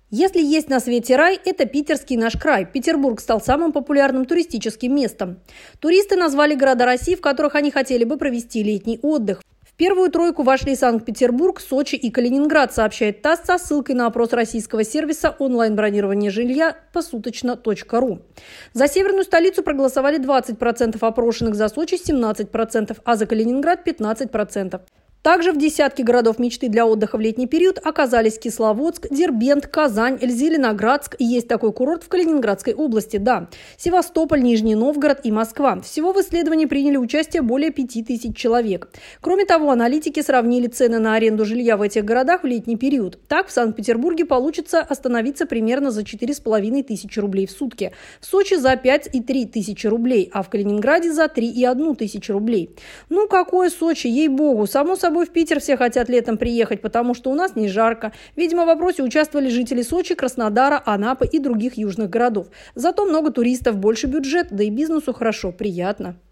Если есть на свете рай, это питерский наш край. Петербург стал самым популярным туристическим местом. Туристы назвали города России, в которых они хотели бы провести летний отдых. В первую тройку вошли Санкт-Петербург, Сочи и Калининград, сообщает ТАСС со ссылкой на опрос российского сервиса онлайн-бронирования жилья посуточно.ру. За северную столицу проголосовали 20% опрошенных, за Сочи 17%, а за Калининград 15%. Также в десятке городов мечты для отдыха в летний период оказались Кисловодск, Дербент, Казань, Зеленоградск. И есть такой курорт в Калининградской области, да. Севастополь, Нижний Новгород и Москва. Всего в исследовании приняли участие более 5000 человек. Кроме того, аналитики сравнили цены на аренду жилья в этих городах в летний период. Так, в Санкт-Петербурге получится остановиться примерно за 4500 рублей в сутки. В Сочи за 5300 рублей, а в Калининграде за 3500 рублей. Ну, какое Сочи, ей-богу, само собой. В Питер все хотят летом приехать, потому что у нас не жарко. Видимо, в вопросе участвовали жители Сочи, Краснодара, Анапы и других южных городов. Зато много туристов, больше бюджет, да и бизнесу хорошо, приятно.